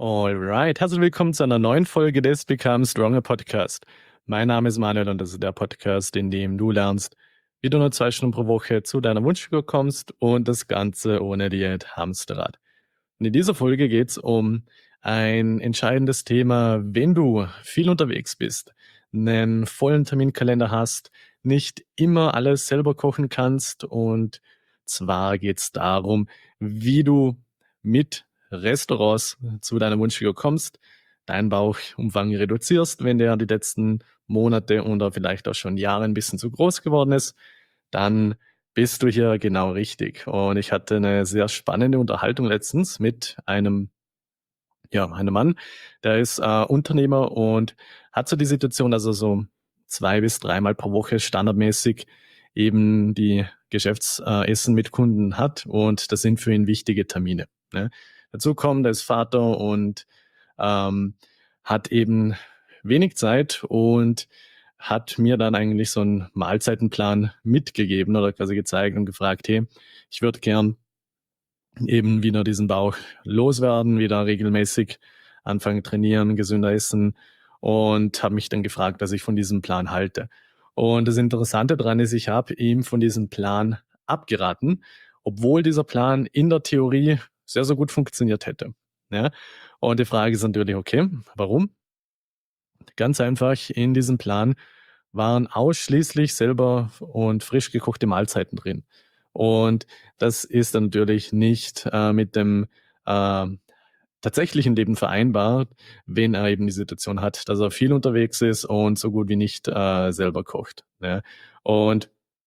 Alright, herzlich willkommen zu einer neuen Folge des Become Stronger Podcast. Mein Name ist Manuel und das ist der Podcast, in dem du lernst, wie du nur 2 Stunden pro Woche zu deiner Wunschfigur kommst und das Ganze ohne Diät Hamsterrad. Und in dieser Folge geht es um ein entscheidendes Thema, wenn du viel unterwegs bist, einen vollen Terminkalender hast, nicht immer alles selber kochen kannst, und zwar geht es darum, wie du mit Restaurants zu deiner Wunschfigur kommst, deinen Bauchumfang reduzierst, wenn der die letzten Monate oder vielleicht auch schon Jahre ein bisschen zu groß geworden ist, dann bist du hier genau richtig. Und ich hatte eine sehr spannende Unterhaltung letztens mit einem Mann, der ist Unternehmer und hat so die Situation, dass er so 2 bis 3 Mal pro Woche standardmäßig eben die Geschäftsessen mit Kunden hat, und das sind für ihn wichtige Termine. Ne? Dazu kommt, er ist Vater und ähm, hat eben wenig Zeit und hat mir dann eigentlich so einen Mahlzeitenplan mitgegeben oder quasi gezeigt und gefragt, hey, ich würde gern eben wieder diesen Bauch loswerden, wieder regelmäßig anfangen trainieren, gesünder essen, und habe mich dann gefragt, dass ich von diesem Plan halte. Und das Interessante daran ist, ich habe ihm von diesem Plan abgeraten, obwohl dieser Plan in der Theorie sehr, sehr gut funktioniert hätte. Ja? Und die Frage ist natürlich, okay, warum? Ganz einfach, in diesem Plan waren ausschließlich selber und frisch gekochte Mahlzeiten drin. Und das ist dann natürlich nicht mit dem äh, tatsächlichen Leben vereinbar, wenn er eben die Situation hat, dass er viel unterwegs ist und so gut wie nicht selber kocht. Ne? Und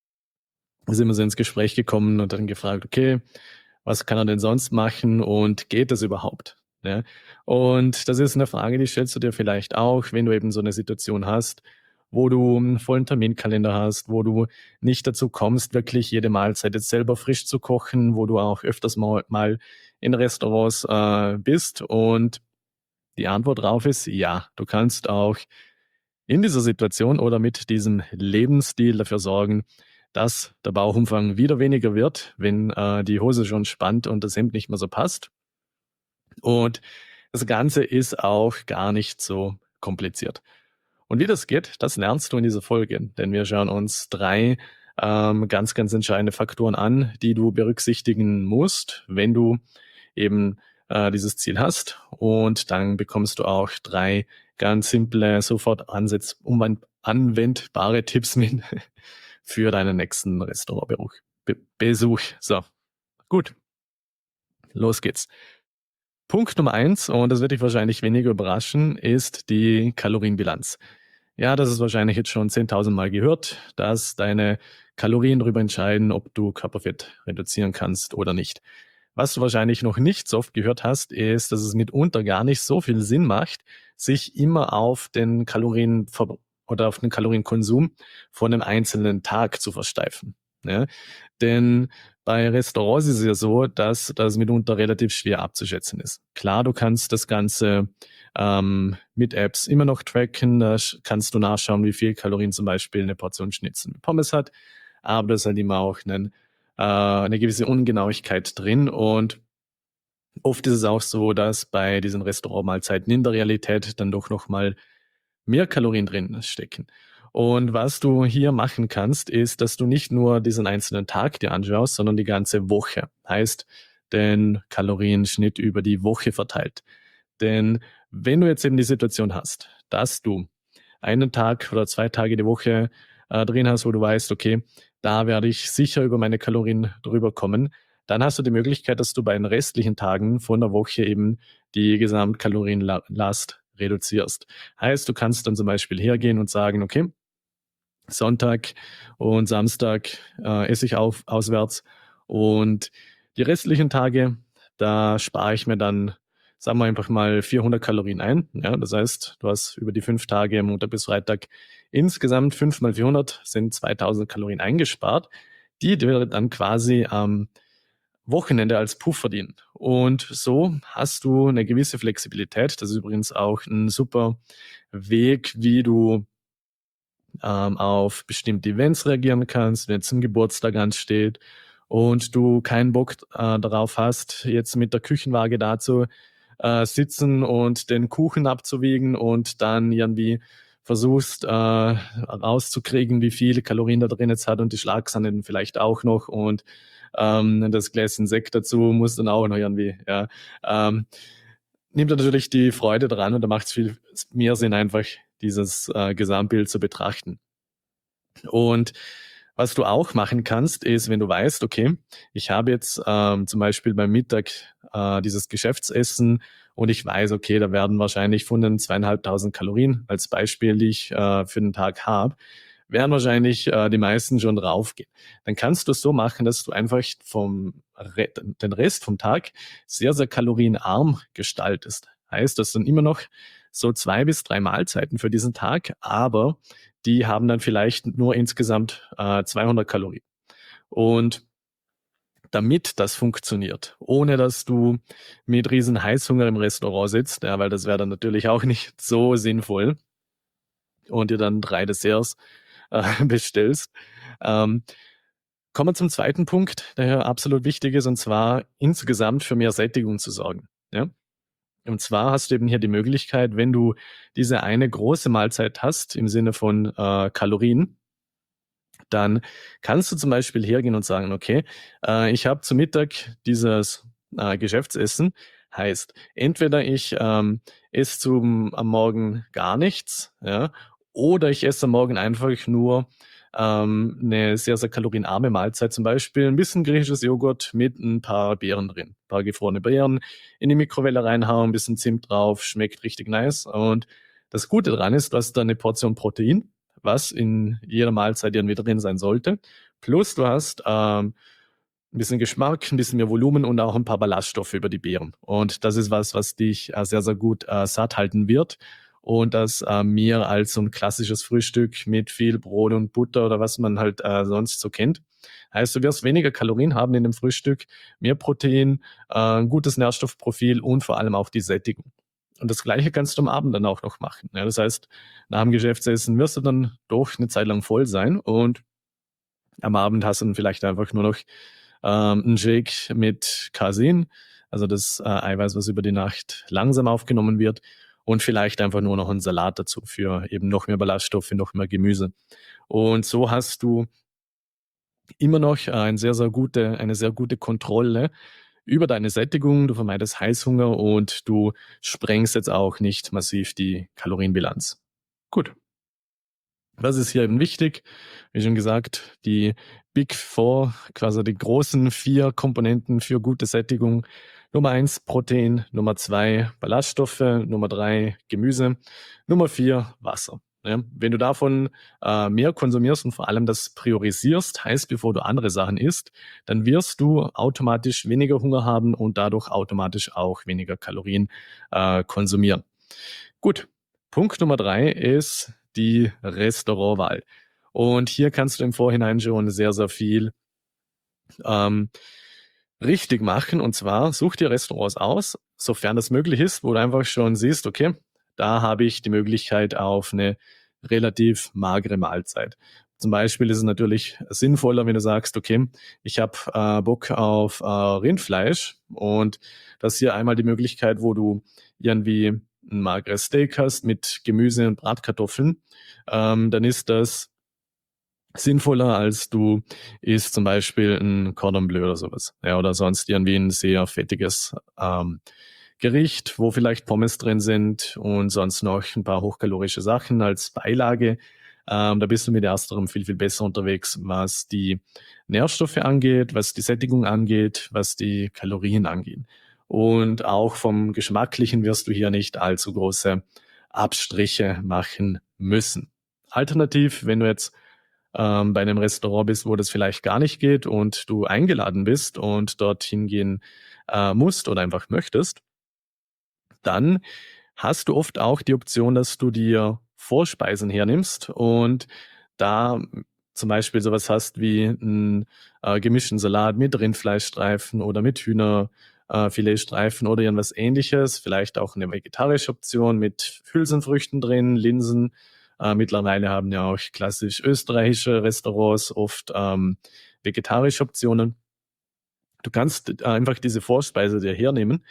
da sind wir so ins Gespräch gekommen und dann gefragt, okay, was kann er denn sonst machen und geht das überhaupt? Ja? Und das ist eine Frage, die stellst du dir vielleicht auch, wenn du eben so eine Situation hast, wo du einen vollen Terminkalender hast, wo du nicht dazu kommst, wirklich jede Mahlzeit jetzt selber frisch zu kochen, wo du auch öfters mal in Restaurants bist. Und die Antwort darauf ist ja, du kannst auch in dieser Situation oder mit diesem Lebensstil dafür sorgen, dass der Bauchumfang wieder weniger wird, wenn die Hose schon spannt und das Hemd nicht mehr so passt. Und das Ganze ist auch gar nicht so kompliziert. Und wie das geht, das lernst du in dieser Folge, denn wir schauen uns 3 ganz, ganz entscheidende Faktoren an, die du berücksichtigen musst, wenn du eben dieses Ziel hast. Und dann bekommst du auch 3 ganz simple, sofort anwendbare Tipps mit für deinen nächsten Restaurantbesuch. So, gut, los geht's. Punkt Nummer 1, und das wird dich wahrscheinlich weniger überraschen, ist die Kalorienbilanz. Ja, das ist wahrscheinlich jetzt schon 10.000 Mal gehört, dass deine Kalorien darüber entscheiden, ob du Körperfett reduzieren kannst oder nicht. Was du wahrscheinlich noch nicht so oft gehört hast, ist, dass es mitunter gar nicht so viel Sinn macht, sich immer auf den oder auf den Kalorienkonsum von einem einzelnen Tag zu versteifen. Ja? Denn bei Restaurants ist es ja so, dass das mitunter relativ schwer abzuschätzen ist. Klar, du kannst das Ganze mit Apps immer noch tracken, da kannst du nachschauen, wie viel Kalorien zum Beispiel eine Portion Schnitzel mit Pommes hat, aber da ist halt immer auch eine gewisse Ungenauigkeit drin, und oft ist es auch so, dass bei diesen Restaurantmahlzeiten in der Realität dann doch nochmal mehr Kalorien drin stecken. Und was du hier machen kannst, ist, dass du nicht nur diesen einzelnen Tag dir anschaust, sondern die ganze Woche. Heißt, den Kalorienschnitt über die Woche verteilt. Denn wenn du jetzt eben die Situation hast, dass du einen Tag oder 2 Tage die Woche drin hast, wo du weißt, okay, da werde ich sicher über meine Kalorien drüber kommen, dann hast du die Möglichkeit, dass du bei den restlichen Tagen von der Woche eben die Gesamtkalorienlast reduzierst. Heißt, du kannst dann zum Beispiel hergehen und sagen, okay, Sonntag und Samstag esse ich auswärts, und die restlichen Tage, da spare ich mir dann, sagen wir einfach mal, 400 Kalorien ein. Ja, das heißt, du hast über die 5 Tage, Montag bis Freitag, insgesamt 5 mal 400 sind 2000 Kalorien eingespart, die dir dann quasi am Wochenende als Puffer dienen. Und so hast du eine gewisse Flexibilität. Das ist übrigens auch ein super Weg, wie du auf bestimmte Events reagieren kannst, wenn jetzt ein Geburtstag ansteht und du keinen Bock darauf hast, jetzt mit der Küchenwaage sitzen und den Kuchen abzuwiegen und dann irgendwie versuchst rauszukriegen, wie viele Kalorien da drin jetzt hat und die Schlagsahne vielleicht auch noch und das Gläschen Sekt dazu muss dann auch noch irgendwie, ja. Nimmt er natürlich die Freude dran und da macht es viel mehr Sinn, einfach dieses Gesamtbild zu betrachten. Und was du auch machen kannst, ist, wenn du weißt, okay, ich habe jetzt zum Beispiel beim Mittag dieses Geschäftsessen und ich weiß, okay, da werden wahrscheinlich von den 2.500 Kalorien als Beispiel, die ich für den Tag habe, werden wahrscheinlich die meisten schon draufgehen. Dann kannst du es so machen, dass du einfach den Rest vom Tag sehr, sehr kalorienarm gestaltest. Heißt, das sind immer noch so 2 bis 3 Mahlzeiten für diesen Tag, aber die haben dann vielleicht nur insgesamt 200 Kalorien. Und damit das funktioniert, ohne dass du mit riesen Heißhunger im Restaurant sitzt, ja, weil das wäre dann natürlich auch nicht so sinnvoll und dir dann 3 Desserts bestellst. Ähm, Kommen wir zum zweiten Punkt, der hier absolut wichtig ist, und zwar insgesamt für mehr Sättigung zu sorgen. Ja? Und zwar hast du eben hier die Möglichkeit, wenn du diese eine große Mahlzeit hast, im Sinne von Kalorien, dann kannst du zum Beispiel hergehen und sagen, okay, ich habe zu Mittag dieses Geschäftsessen. Heißt, entweder ich esse am Morgen gar nichts, ja, oder ich esse am Morgen einfach nur eine sehr, sehr kalorienarme Mahlzeit, zum Beispiel ein bisschen griechisches Joghurt mit ein paar Beeren drin, ein paar gefrorene Beeren in die Mikrowelle reinhauen, ein bisschen Zimt drauf, schmeckt richtig nice. Und das Gute daran ist, du hast da eine Portion Protein, was in jeder Mahlzeit irgendwie drin sein sollte. Plus du hast ein bisschen Geschmack, ein bisschen mehr Volumen und auch ein paar Ballaststoffe über die Beeren. Und das ist was dich sehr, sehr gut satt halten wird. Und das mehr als so ein klassisches Frühstück mit viel Brot und Butter oder was man halt sonst so kennt. Heißt, du wirst weniger Kalorien haben in dem Frühstück, mehr Protein, ein gutes Nährstoffprofil und vor allem auch die Sättigung. Und das Gleiche kannst du am Abend dann auch noch machen. Ja, das heißt, nach dem Geschäftsessen wirst du dann doch eine Zeit lang voll sein und am Abend hast du dann vielleicht einfach nur noch einen Shake mit Casein, also das Eiweiß, was über die Nacht langsam aufgenommen wird und vielleicht einfach nur noch einen Salat dazu für eben noch mehr Ballaststoffe, noch mehr Gemüse. Und so hast du immer noch eine sehr gute Kontrolle über deine Sättigung, du vermeidest Heißhunger und du sprengst jetzt auch nicht massiv die Kalorienbilanz. Gut. Was ist hier eben wichtig? Wie schon gesagt, die Big Four, quasi die großen 4 Komponenten für gute Sättigung. Nummer 1 Protein, Nummer 2 Ballaststoffe, Nummer 3 Gemüse, Nummer 4 Wasser. Ja, wenn du davon mehr konsumierst und vor allem das priorisierst, heißt, bevor du andere Sachen isst, dann wirst du automatisch weniger Hunger haben und dadurch automatisch auch weniger Kalorien konsumieren. Gut, Punkt Nummer 3 ist die Restaurantwahl. Und hier kannst du im Vorhinein schon sehr, sehr viel ähm, richtig machen. Und zwar such dir Restaurants aus, sofern das möglich ist, wo du einfach schon siehst, okay, da habe ich die Möglichkeit auf eine relativ magere Mahlzeit. Zum Beispiel ist es natürlich sinnvoller, wenn du sagst, okay, ich habe Bock auf Rindfleisch und das ist hier einmal die Möglichkeit, wo du irgendwie ein mageres Steak hast mit Gemüse und Bratkartoffeln, dann ist das sinnvoller, als du isst zum Beispiel ein Cordon Bleu oder sowas. Ja, oder sonst irgendwie ein sehr fettiges Gericht, wo vielleicht Pommes drin sind und sonst noch ein paar hochkalorische Sachen als Beilage. Da bist du mit ersterem viel, viel besser unterwegs, was die Nährstoffe angeht, was die Sättigung angeht, was die Kalorien angeht. Und auch vom Geschmacklichen wirst du hier nicht allzu große Abstriche machen müssen. Alternativ, wenn du jetzt bei einem Restaurant bist, wo das vielleicht gar nicht geht und du eingeladen bist und dorthin gehen musst oder einfach möchtest, dann hast du oft auch die Option, dass du dir Vorspeisen hernimmst und da zum Beispiel sowas hast wie einen gemischten Salat mit Rindfleischstreifen oder mit Hühnerfiletstreifen oder irgendwas ähnliches. Vielleicht auch eine vegetarische Option mit Hülsenfrüchten drin, Linsen. Mittlerweile haben ja auch klassisch österreichische Restaurants oft vegetarische Optionen. Du kannst einfach diese Vorspeise dir hernehmen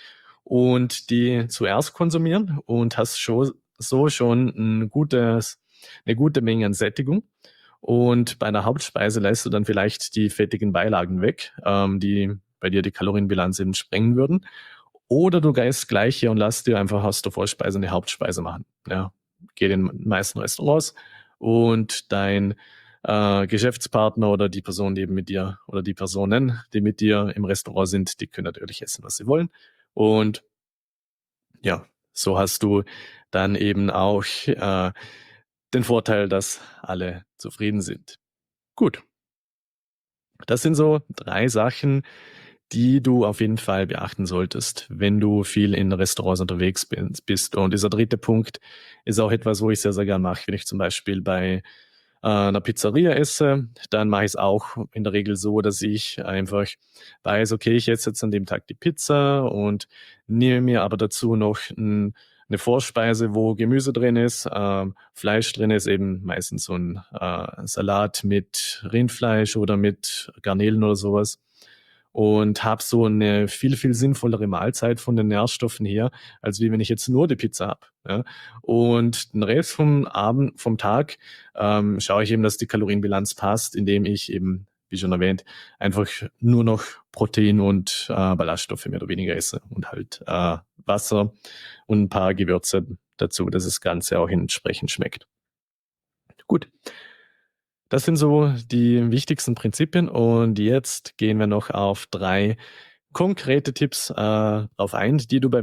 und die zuerst konsumieren und hast schon eine gute Menge an Sättigung. Und bei einer Hauptspeise lässt du dann vielleicht die fettigen Beilagen weg, die bei dir die Kalorienbilanz eben sprengen würden. Oder du gehst gleich hier und lass dir einfach aus der Vorspeise eine Hauptspeise machen. Ja, geh in den meisten Restaurants und dein Geschäftspartner oder die Person, die eben mit dir oder die Personen, die mit dir im Restaurant sind, die können natürlich essen, was sie wollen. Und ja, so hast du dann eben auch den Vorteil, dass alle zufrieden sind. Gut, das sind so 3 Sachen, die du auf jeden Fall beachten solltest, wenn du viel in Restaurants unterwegs bist. Und dieser dritte Punkt ist auch etwas, wo ich sehr, sehr gern mache. Wenn ich zum Beispiel bei einer Pizzeria esse, dann mache ich es auch in der Regel so, dass ich einfach weiß, okay, ich esse jetzt an dem Tag die Pizza und nehme mir aber dazu noch eine Vorspeise, wo Gemüse drin ist, Fleisch drin ist, eben meistens so ein Salat mit Rindfleisch oder mit Garnelen oder sowas. Und habe so eine viel, viel sinnvollere Mahlzeit von den Nährstoffen her, als wie wenn ich jetzt nur die Pizza habe. Ja? Und den Rest vom Tag schaue ich eben, dass die Kalorienbilanz passt, indem ich eben, wie schon erwähnt, einfach nur noch Protein und Ballaststoffe mehr oder weniger esse und halt Wasser und ein paar Gewürze dazu, dass das Ganze auch entsprechend schmeckt. Gut, das sind so die wichtigsten Prinzipien und jetzt gehen wir noch auf 3 konkrete Tipps drauf ein, die du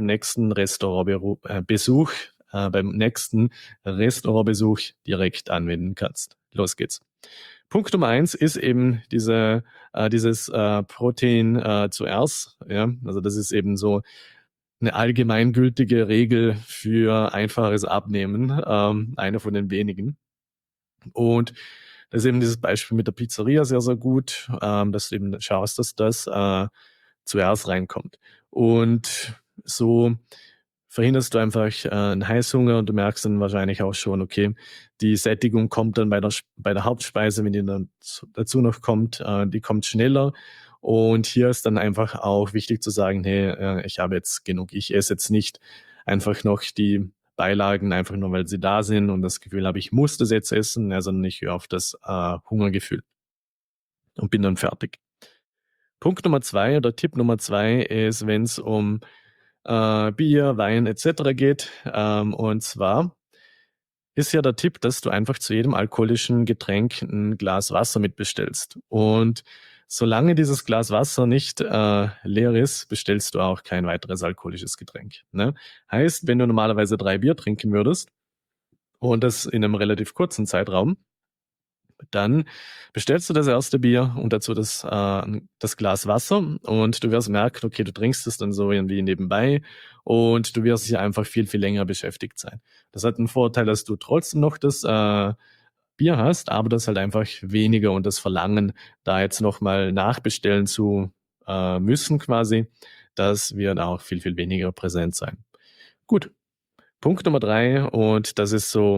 beim nächsten Restaurantbesuch direkt anwenden kannst. Los geht's. Punkt Nummer 1 ist eben dieses Protein zuerst. Ja? Also das ist eben so eine allgemeingültige Regel für einfaches Abnehmen, eine von den wenigen. Und da ist eben dieses Beispiel mit der Pizzeria sehr, sehr gut, dass du eben schaust, dass das zuerst reinkommt. Und so verhinderst du einfach einen Heißhunger und du merkst dann wahrscheinlich auch schon, okay, die Sättigung kommt dann bei der Hauptspeise, wenn die dann dazu noch kommt, die kommt schneller. Und hier ist dann einfach auch wichtig zu sagen, hey, ich habe jetzt genug, ich esse jetzt nicht einfach noch die Beilagen, einfach nur weil sie da sind und das Gefühl habe, ich muss das jetzt essen, ja, sondern ich höre auf das Hungergefühl und bin dann fertig. Punkt Nummer 2 oder Tipp Nummer 2 ist, wenn es um Bier, Wein etc. geht. Und zwar ist ja der Tipp, dass du einfach zu jedem alkoholischen Getränk ein Glas Wasser mitbestellst. Und solange dieses Glas Wasser nicht leer ist, bestellst du auch kein weiteres alkoholisches Getränk. Ne? Heißt, wenn du normalerweise 3 Bier trinken würdest und das in einem relativ kurzen Zeitraum, dann bestellst du das erste Bier und dazu das Glas Wasser und du wirst merken, okay, du trinkst es dann so irgendwie nebenbei und du wirst hier einfach viel, viel länger beschäftigt sein. Das hat einen Vorteil, dass du trotzdem noch das Bier hast, aber das halt einfach weniger und das Verlangen, da jetzt nochmal nachbestellen zu müssen quasi, das wird auch viel, viel weniger präsent sein. Gut, Punkt Nummer 3 und das ist so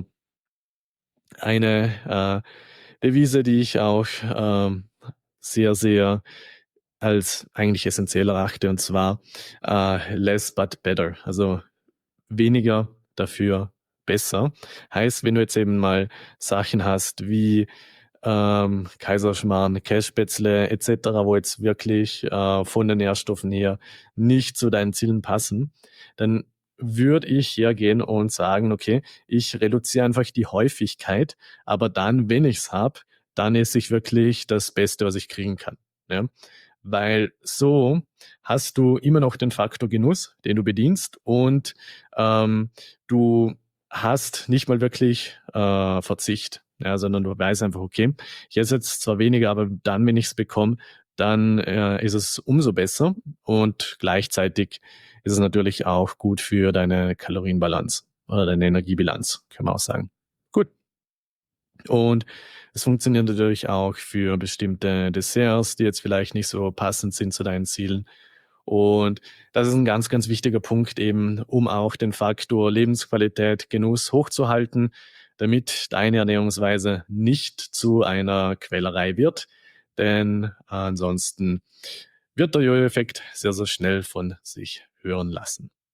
eine Devise, die ich auch sehr, sehr als eigentlich essentiell erachte, und zwar less but better. Also weniger, dafür besser. Heißt, wenn du jetzt eben mal Sachen hast wie Kaiserschmarrn, Kässpätzle etc., wo jetzt wirklich von den Nährstoffen her nicht zu deinen Zielen passen, dann würde ich hergehen und sagen, okay, ich reduziere einfach die Häufigkeit, aber dann, wenn ich es habe, dann esse ich wirklich das Beste, was ich kriegen kann. Ja? Weil so hast du immer noch den Faktor Genuss, den du bedienst und du hast nicht mal wirklich Verzicht, ja, sondern du weißt einfach, okay, ich esse jetzt zwar weniger, aber dann, wenn ich es bekomme, dann ist es umso besser und gleichzeitig ist es natürlich auch gut für deine Kalorienbalance oder deine Energiebilanz, kann man auch sagen. Gut. Und es funktioniert natürlich auch für bestimmte Desserts, die jetzt vielleicht nicht so passend sind zu deinen Zielen. Und das ist ein ganz, ganz wichtiger Punkt eben, um auch den Faktor Lebensqualität, Genuss hochzuhalten, damit deine Ernährungsweise nicht zu einer Quälerei wird. Denn ansonsten wird der Jojo-Effekt sehr, sehr schnell von sich hören lassen.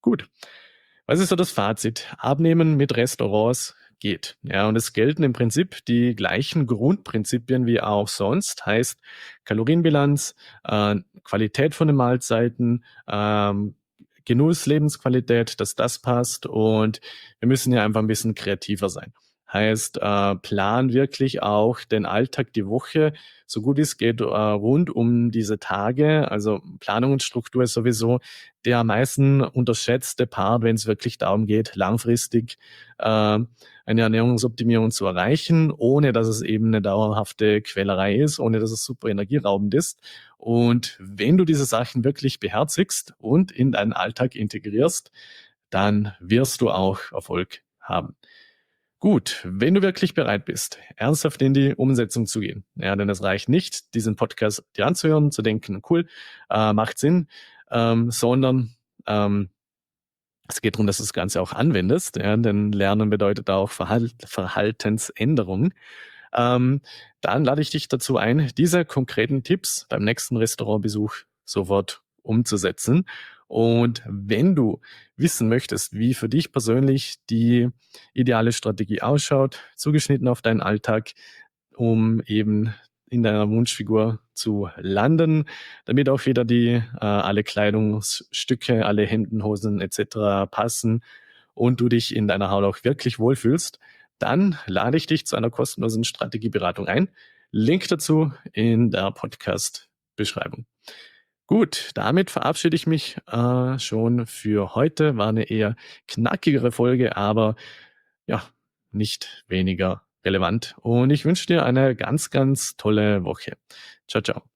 Gut. Was ist so das Fazit? Abnehmen mit Restaurants geht. Ja, und es gelten im Prinzip die gleichen Grundprinzipien wie auch sonst. Heißt Kalorienbilanz, Qualität von den Mahlzeiten, Genuss, Lebensqualität, dass das passt. Und wir müssen ja einfach ein bisschen kreativer sein. Heißt, plan wirklich auch den Alltag, die Woche, so gut es geht, rund um diese Tage. Also Planung und Struktur ist sowieso der am meisten unterschätzte Part, wenn es wirklich darum geht, langfristig eine Ernährungsoptimierung zu erreichen, ohne dass es eben eine dauerhafte Quälerei ist, ohne dass es super energieraubend ist. Und wenn du diese Sachen wirklich beherzigst und in deinen Alltag integrierst, dann wirst du auch Erfolg haben. Gut, wenn du wirklich bereit bist, ernsthaft in die Umsetzung zu gehen, ja, denn es reicht nicht, diesen Podcast dir anzuhören, zu denken, cool, macht Sinn, sondern es geht darum, dass du das Ganze auch anwendest, ja, denn Lernen bedeutet auch Verhaltensänderung. Ähm, Dann lade ich dich dazu ein, diese konkreten Tipps beim nächsten Restaurantbesuch sofort umzusetzen. Und wenn du wissen möchtest, wie für dich persönlich die ideale Strategie ausschaut, zugeschnitten auf deinen Alltag, um eben in deiner Wunschfigur zu landen, damit auch wieder die alle Kleidungsstücke, alle Hemden, Hosen etc. passen und du dich in deiner Haut auch wirklich wohlfühlst, dann lade ich dich zu einer kostenlosen Strategieberatung ein. Link dazu in der Podcast-Beschreibung. Gut, damit verabschiede ich mich schon für heute. War eine eher knackigere Folge, aber ja, nicht weniger relevant. Und ich wünsche dir eine ganz, ganz tolle Woche. Ciao, ciao.